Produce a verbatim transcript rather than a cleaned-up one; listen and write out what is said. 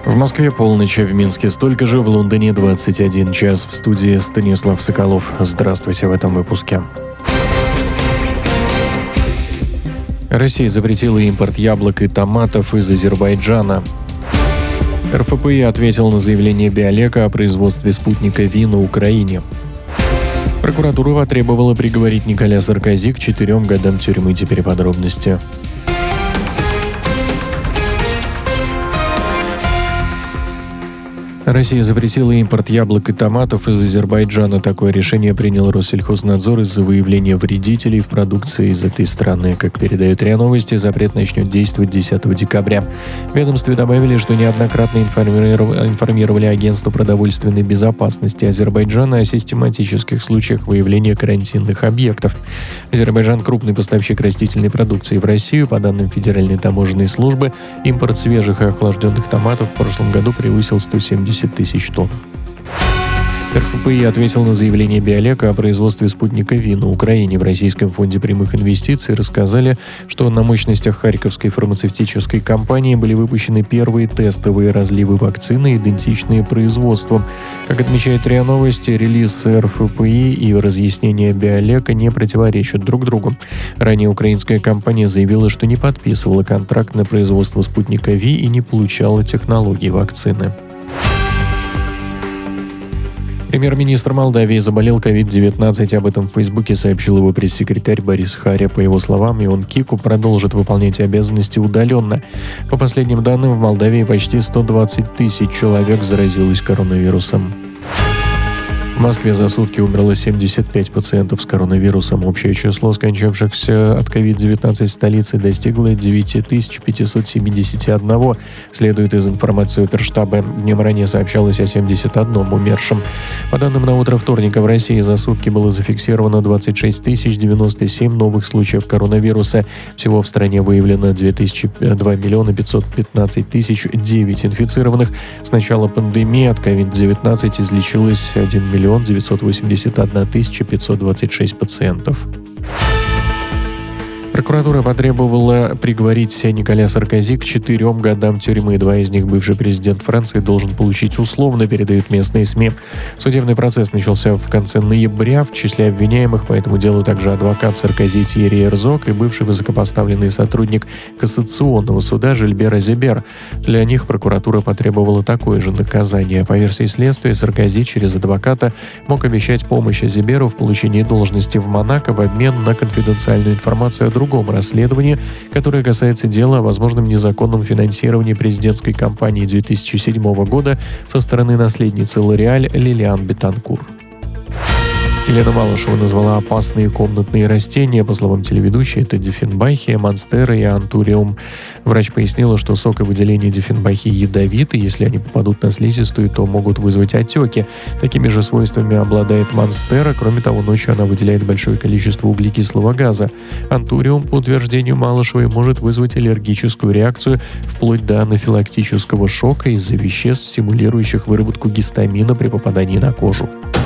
В Москве полночь, в Минске столько же, в Лондоне двадцать один час. В студии Станислав Соколов. Здравствуйте в этом выпуске. Россия запретила импорт яблок и томатов из Азербайджана. эр эф пэ и ответил на заявление Биолека о производстве спутника Ви на Украине. Прокуратура потребовала приговорить Николя Саркози к четырем годам тюрьмы. Теперь подробности. Россия запретила импорт яблок и томатов из Азербайджана. Такое решение принял Россельхознадзор из-за выявления вредителей в продукции из этой страны. Как передают РИА Новости, запрет начнет действовать десятого декабря. В ведомстве добавили, что неоднократно информировали агентство продовольственной безопасности Азербайджана о систематических случаях выявления карантинных объектов. Азербайджан – крупный поставщик растительной продукции в Россию. По данным Федеральной таможенной службы, импорт свежих и охлажденных томатов в прошлом году превысил сто семьдесят тысяч тонн. эр эф пэ и ответил на заявление Биолека о производстве спутника Ви на Украине. В Российском фонде прямых инвестиций рассказали, что на мощностях Харьковской фармацевтической компании были выпущены первые тестовые разливы вакцины, идентичные производству. Как отмечает РИА Новости, релиз эр эф пэ и и разъяснения Биолека не противоречат друг другу. Ранее украинская компания заявила, что не подписывала контракт на производство спутника Ви и не получала технологии вакцины. Премьер-министр Молдавии заболел ковид девятнадцать. Об этом в Фейсбуке сообщил его пресс-секретарь Борис Харя. По его словам, Ион Кику продолжит выполнять обязанности удаленно. По последним данным, в Молдавии почти сто двадцать тысяч человек заразилось коронавирусом. В Москве за сутки умерло семьдесят пять пациентов с коронавирусом. Общее число скончавшихся от ковид девятнадцать в столице достигло девять тысяч пятьсот семьдесят один, следует из информации оперштаба. Днем ранее сообщалось о семьдесят одном умершем. По данным на утро вторника, в России за сутки было зафиксировано двадцать шесть тысяч девяносто семь новых случаев коронавируса. Всего в стране выявлено два миллиона пятьсот пятнадцать тысяч девять инфицированных. С начала пандемии от ковид девятнадцать излечилось один миллион девятьсот восемьдесят одна тысяча пятьсот двадцать шесть пациентов. Прокуратура потребовала приговорить Николя Саркози к четырем годам тюрьмы. Два из них бывший президент Франции должен получить условно, передают местные СМИ. Судебный процесс начался в конце ноября. В числе обвиняемых по этому делу также адвокат Саркози Тьерри Эрзок и бывший высокопоставленный сотрудник Кассационного суда Жильбер Азибер. Для них прокуратура потребовала такое же наказание. По версии следствия, Саркози через адвоката мог обещать помощь Азиберу в получении должности в Монако в обмен на конфиденциальную информацию о другом расследовании, которое касается дела о возможном незаконном финансировании президентской кампании две тысячи седьмого года со стороны наследницы Лореаль Лилиан Бетанкур. Елена Малышева назвала опасные комнатные растения. По словам телеведущей, это диффенбахия, монстера и антуриум. Врач пояснила, что соковыделение диффенбахии ядовиты. Если они попадут на слизистую, то могут вызвать отеки. Такими же свойствами обладает монстера. Кроме того, ночью она выделяет большое количество углекислого газа. Антуриум, по утверждению Малышевой, может вызвать аллергическую реакцию вплоть до анафилактического шока из-за веществ, стимулирующих выработку гистамина при попадании на кожу.